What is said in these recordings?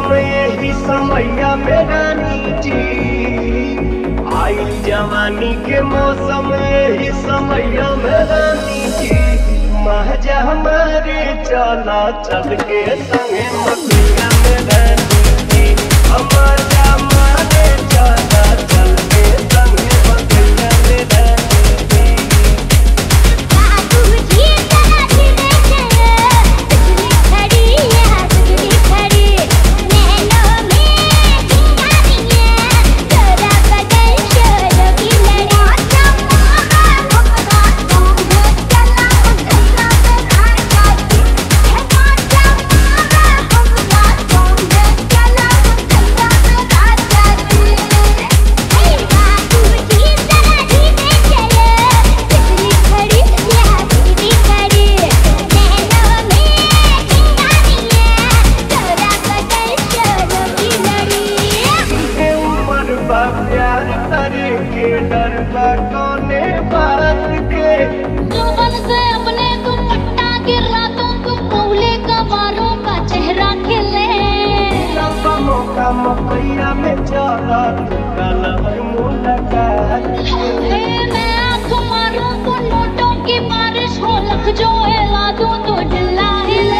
यही समैया में रानी जी, आई जवानी के मौसम यही समैया में रानी जी, महजा हमारे चला चल के संगे मकैया में रानी जी, महजा हमारे चला चल के संगे मकैया में रानी जी। प्यार करे के डरबा कोने बात के, जुबान से अपने दुपट्टा गिरा तो तुम मौले का बारों का चेहरा खिले, लंबा मौका मकैया में चला काला हर मुलाकात के, मैं आँख मारूं तो नोटों की बारिश हो, लख जो हिला दूं तो जिला हिले।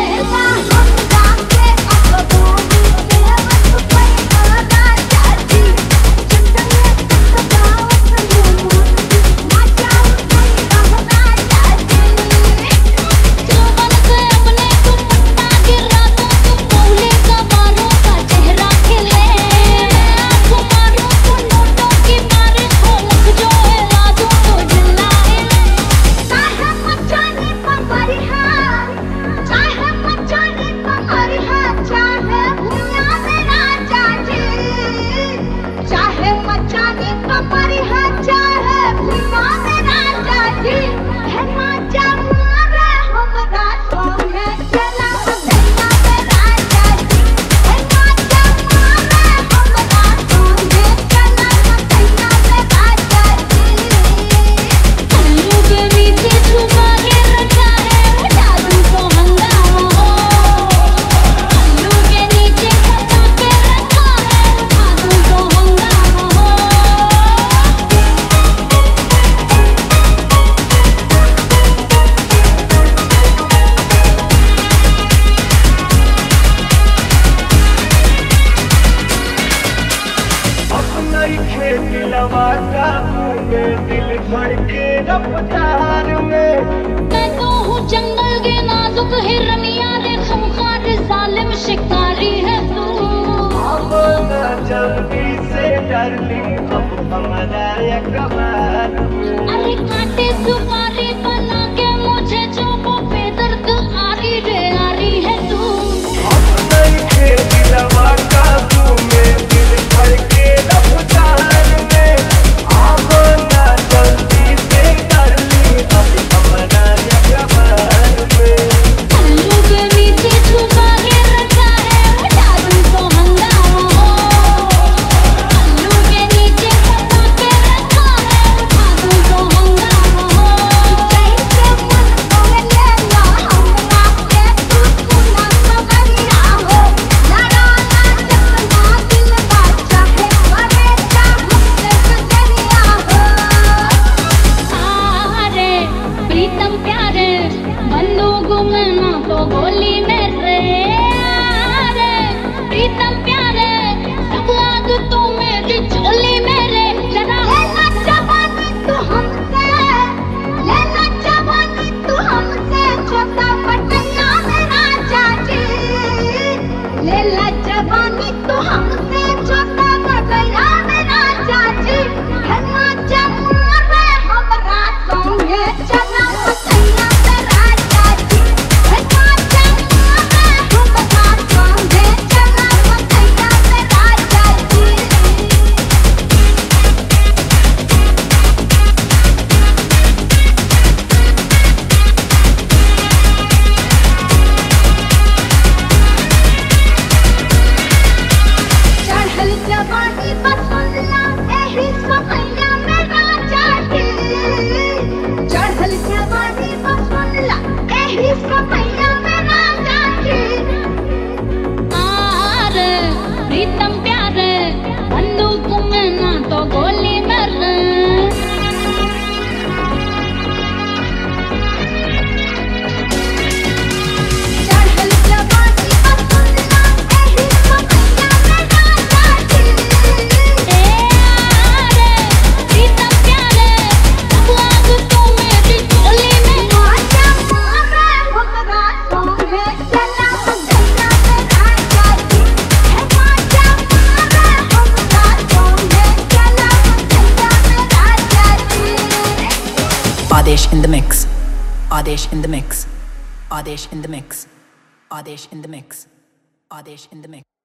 दिल धड़के रफ्तार में, मैं तो हूँ जंगल के नाजुक हिरनिया रे, खूंखार जालिम शिकारी है तू। अब ना जल्दी से डरली अब हमारा कबार, अरे कांटे सुपारी बना के मुझे जो वो बेदर्द आरी रे आरी है तू। अब नहीं दिलवा काबू में, दिल धड़के रफ्तार में, अब ना जल्दी से डरली अब हमारा कबार में, पल्लू के नीचे छुपा के रखा है वो जादू तो हंगामा हो, पल्लू के नीचे छुपा के रखा है वो जादू तो हंगामा हो। कैसे मन को लेना हमरा के तू ना खबरिया हो, लड़ाना जतना दिल बाचा है मरे जा मुझसे गुजरिया हो। सारे प्रीतम प्यारे बंदूक में ना तो गोली मेरे, अरे प्रीतम प्यारे सब आग तू मेरी चोली मेरे, जरा लेना जवानी तू हमसे, लेना जवानी तू हमसे, छोटा पटना मेरा चाची, लेला जवानी तू हमसे, छोटा पटना मेरा चाची, है माचा मारे हमरा संगे चला पटना मेरा चाची, है माचा मारे हमरा संगे चला पटना मेरा चाची। Adesh in the mix. Adesh in the mix. Adesh in the mix. Adesh in the mix. Adesh in the mix.